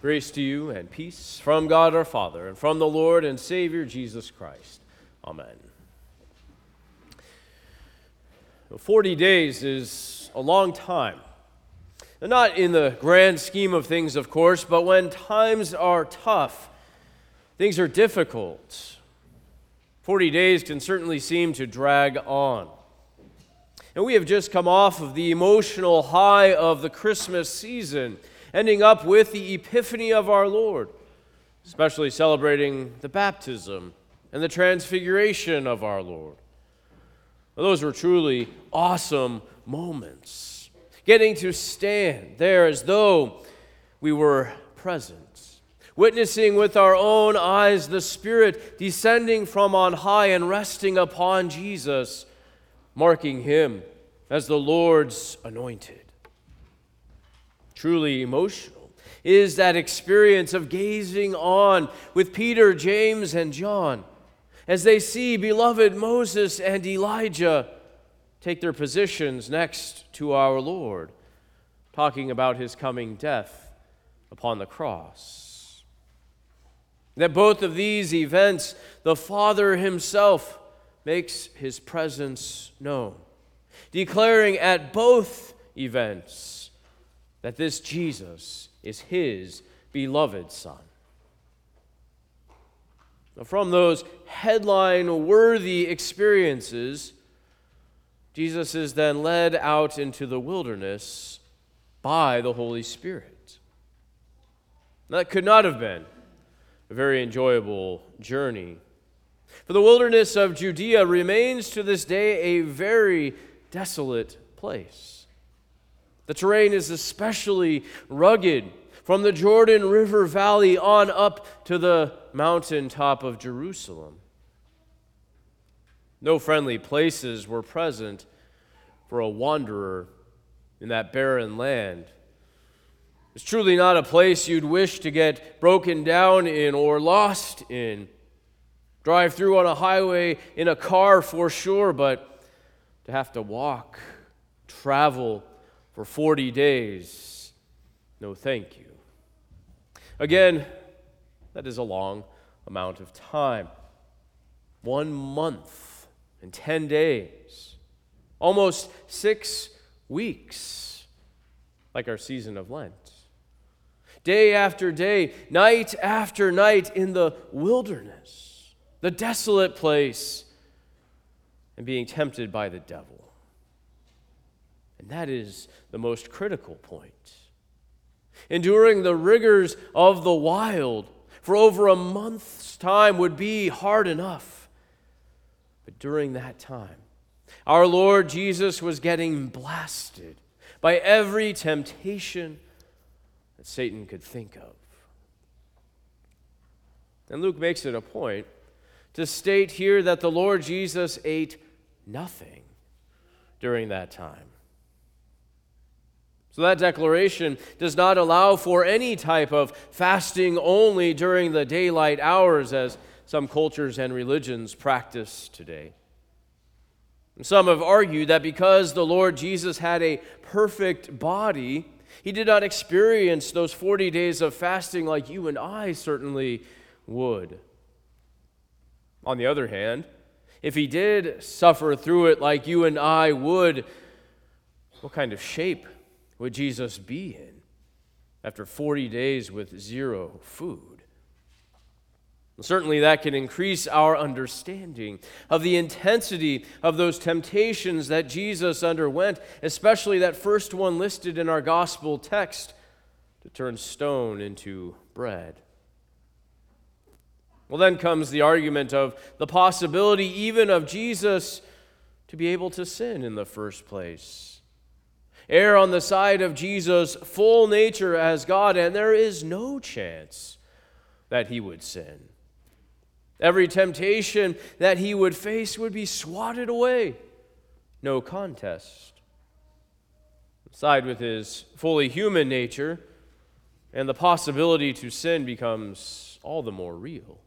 Grace to you and peace from God our Father and from the Lord and Savior Jesus Christ. Amen. 40 days is a long time. Not in the grand scheme of things, of course, but when times are tough, things are difficult. 40 days can certainly seem to drag on. And we have just come off of the emotional high of the Christmas season, ending up with the Epiphany of our Lord, especially celebrating the baptism and the transfiguration of our Lord. Well, those were truly awesome moments, getting to stand there as though we were present, witnessing with our own eyes the Spirit descending from on high and resting upon Jesus, marking him as the Lord's anointed. Truly emotional is that experience of gazing on with Peter, James, and John as they see beloved Moses and Elijah take their positions next to our Lord, talking about his coming death upon the cross. That both of these events, the Father himself makes his presence known, declaring at both events that this Jesus is his beloved Son. Now, from those headline-worthy experiences, Jesus is then led out into the wilderness by the Holy Spirit. That could not have been a very enjoyable journey. For the wilderness of Judea remains to this day a very desolate place. The terrain is especially rugged from the Jordan River Valley on up to the mountaintop of Jerusalem. No friendly places were present for a wanderer in that barren land. It's truly not a place you'd wish to get broken down in or lost in. Drive through on a highway in a car for sure, but to have to walk, travel for 40 days, no thank you. Again, that is a long amount of time. 1 month and 10 days, almost 6 weeks, like our season of Lent. Day after day, night after night in the wilderness, the desolate place, and being tempted by the devil. And that is the most critical point. Enduring the rigors of the wild for over a month's time would be hard enough. But during that time, our Lord Jesus was getting blasted by every temptation that Satan could think of. And Luke makes it a point to state here that the Lord Jesus ate nothing during that time. So that declaration does not allow for any type of fasting only during the daylight hours as some cultures and religions practice today. And some have argued that because the Lord Jesus had a perfect body, he did not experience those 40 days of fasting like you and I certainly would. On the other hand, if he did suffer through it like you and I would, what kind of shape would Jesus be in after 40 days with zero food? Certainly that can increase our understanding of the intensity of those temptations that Jesus underwent, especially that first one listed in our gospel text, to turn stone into bread. Well, then comes the argument of the possibility even of Jesus to be able to sin in the first place. Err on the side of Jesus' full nature as God, and there is no chance that he would sin. Every temptation that he would face would be swatted away. No contest. Side with his fully human nature, and the possibility to sin becomes all the more real.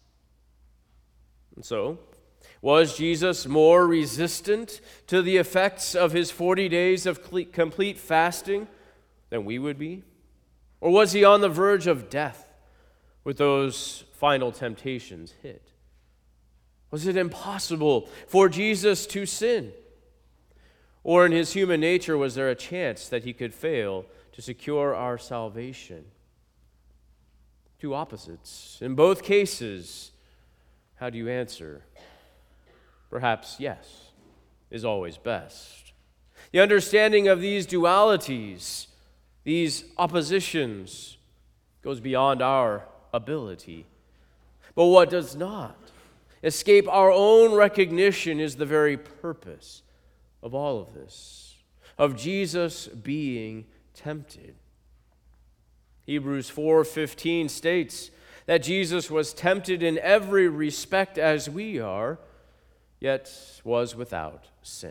And so, was Jesus more resistant to the effects of his 40 days of complete fasting than we would be? Or was he on the verge of death with those final temptations hit? Was it impossible for Jesus to sin? Or in his human nature, was there a chance that he could fail to secure our salvation? Two opposites. In both cases, how do you answer? Perhaps yes is always best. The understanding of these dualities, these oppositions, goes beyond our ability. But what does not escape our own recognition is the very purpose of all of this, of Jesus being tempted. Hebrews 4:15 states that Jesus was tempted in every respect as we are, yet was without sin.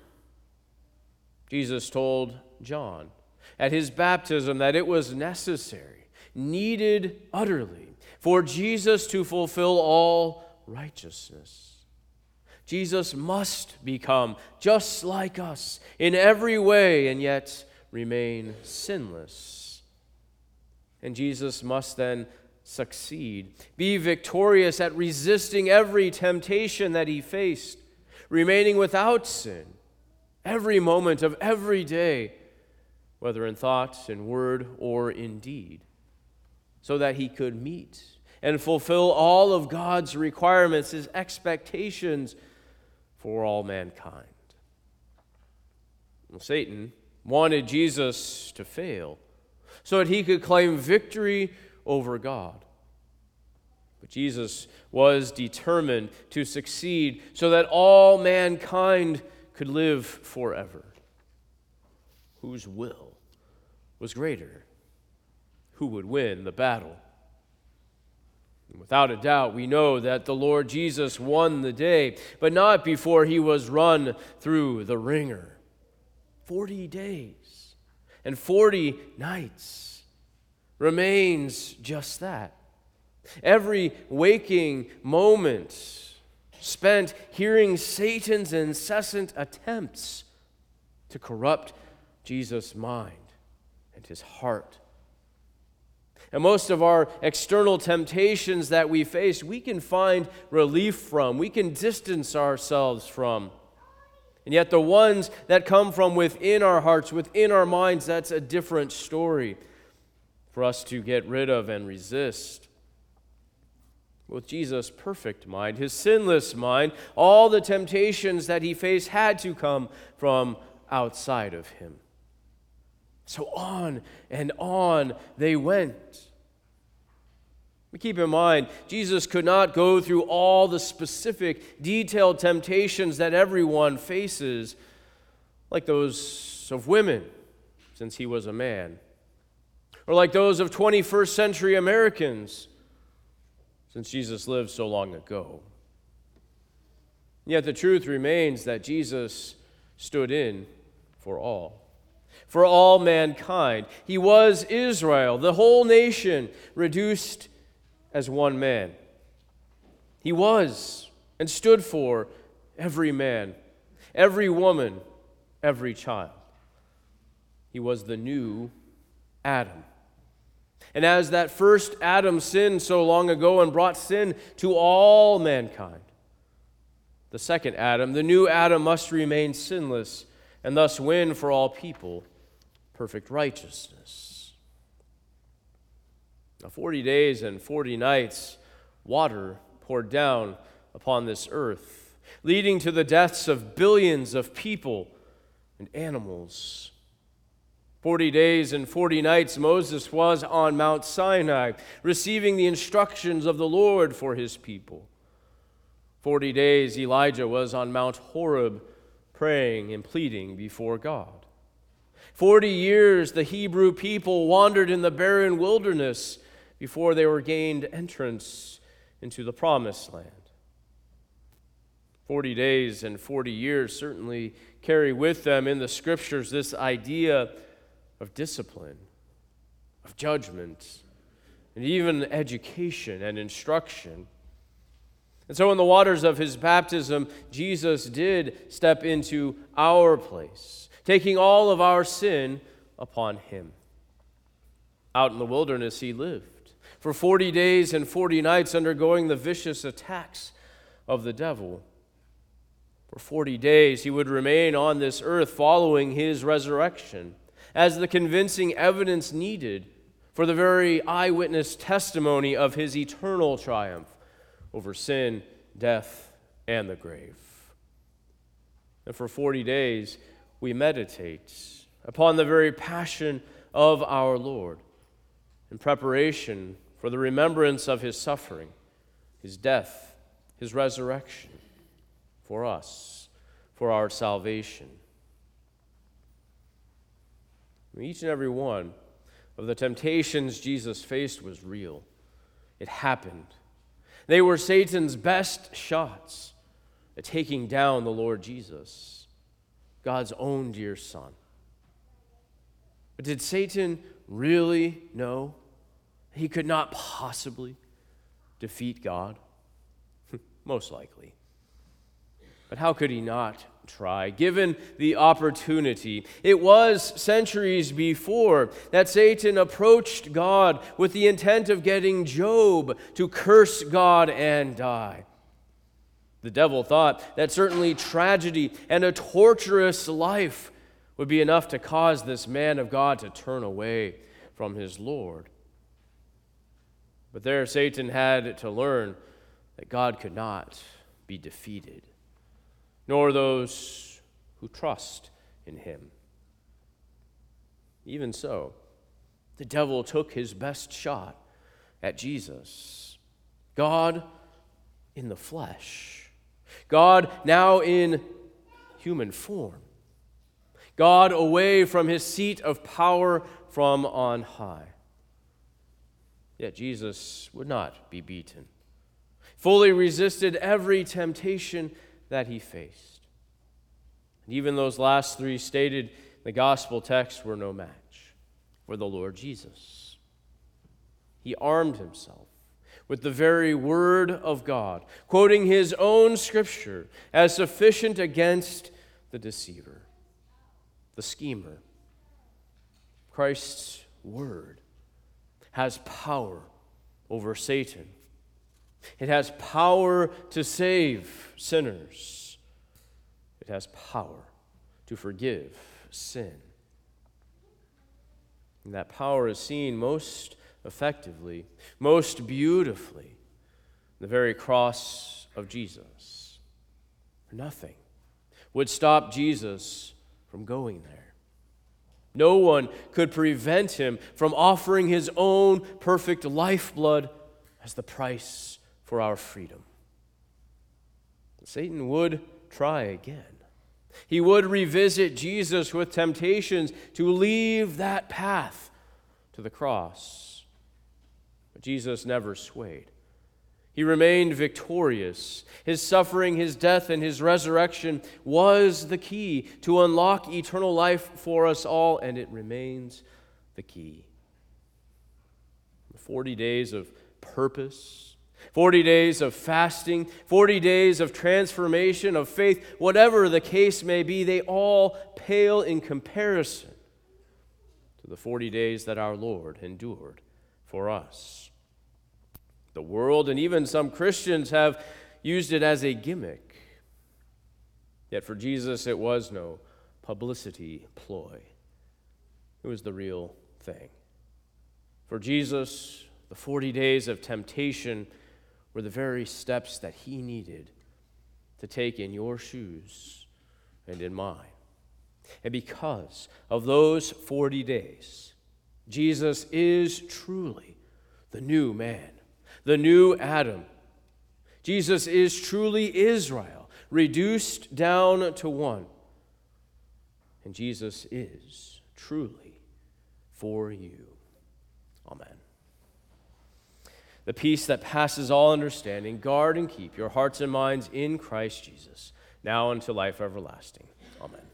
Jesus told John at his baptism that it was necessary, needed utterly, for Jesus to fulfill all righteousness. Jesus must become just like us in every way and yet remain sinless. And Jesus must then succeed, be victorious at resisting every temptation that he faced, remaining without sin every moment of every day, whether in thought, in word, or in deed, so that he could meet and fulfill all of God's requirements, his expectations for all mankind. Well, Satan wanted Jesus to fail so that he could claim victory over God. But Jesus was determined to succeed so that all mankind could live forever. Whose will was greater? Who would win the battle? And without a doubt, we know that the Lord Jesus won the day, but not before he was run through the ringer. 40 days and 40 nights remains just that. Every waking moment spent hearing Satan's incessant attempts to corrupt Jesus' mind and his heart. And most of our external temptations that we face, we can find relief from, we can distance ourselves from. And yet the ones that come from within our hearts, within our minds, that's a different story for us to get rid of and resist. With Jesus' perfect mind, his sinless mind, all the temptations that he faced had to come from outside of him. So on and on they went. We keep in mind, Jesus could not go through all the specific, detailed temptations that everyone faces, like those of women, since he was a man, or like those of 21st century Americans, since Jesus lived so long ago. Yet the truth remains that Jesus stood in for all mankind. He was Israel, the whole nation, reduced as one man. He was and stood for every man, every woman, every child. He was the new Adam. And as that first Adam sinned so long ago and brought sin to all mankind, the second Adam, the new Adam, must remain sinless and thus win for all people perfect righteousness. Now, 40 days and 40 nights, water poured down upon this earth, leading to the deaths of billions of people and animals. 40 days and 40 nights Moses was on Mount Sinai, receiving the instructions of the Lord for his people. 40 days Elijah was on Mount Horeb, praying and pleading before God. 40 years the Hebrew people wandered in the barren wilderness before they were gained entrance into the promised land. 40 days and 40 years certainly carry with them in the scriptures this idea of discipline, of judgment, and even education and instruction. And so in the waters of his baptism, Jesus did step into our place, taking all of our sin upon him. Out in the wilderness he lived, for 40 days and 40 nights undergoing the vicious attacks of the devil. For 40 days he would remain on this earth following his resurrection as the convincing evidence needed for the very eyewitness testimony of his eternal triumph over sin, death, and the grave. And for 40 days we meditate upon the very passion of our Lord in preparation for the remembrance of his suffering, his death, his resurrection for us, for our salvation. Each and every one of the temptations Jesus faced was real. It happened. They were Satan's best shots at taking down the Lord Jesus, God's own dear Son. But did Satan really know he could not possibly defeat God? Most likely. But how could he not try, given the opportunity? It was centuries before that Satan approached God with the intent of getting Job to curse God and die. The devil thought that certainly tragedy and a torturous life would be enough to cause this man of God to turn away from his Lord. But there Satan had to learn that God could not be defeated, nor those who trust in him. Even so, the devil took his best shot at Jesus, God in the flesh, God now in human form, God away from his seat of power from on high. Yet Jesus would not be beaten, fully resisted every temptation that he faced. And even those last three stated in the gospel text were no match for the Lord Jesus. He armed himself with the very word of God, quoting his own scripture as sufficient against the deceiver, the schemer. Christ's word has power over Satan. It has power to save sinners. It has power to forgive sin. And that power is seen most effectively, most beautifully, in the very cross of Jesus. Nothing would stop Jesus from going there. No one could prevent him from offering his own perfect lifeblood as the price for our freedom. Satan would try again. He would revisit Jesus with temptations to leave that path to the cross. But Jesus never swayed. He remained victorious. His suffering, his death, and his resurrection was the key to unlock eternal life for us all, and it remains the key. 40 days of purpose, 40 days of fasting, 40 days of transformation, of faith, whatever the case may be, they all pale in comparison to the 40 days that our Lord endured for us. The world and even some Christians have used it as a gimmick. Yet for Jesus, it was no publicity ploy. It was the real thing. For Jesus, the 40 days of temptation were the very steps that he needed to take in your shoes and in mine. And because of those 40 days, Jesus is truly the new man, the new Adam. Jesus is truly Israel, reduced down to one. And Jesus is truly for you. Amen. The peace that passes all understanding, guard and keep your hearts and minds in Christ Jesus, now unto life everlasting. Amen.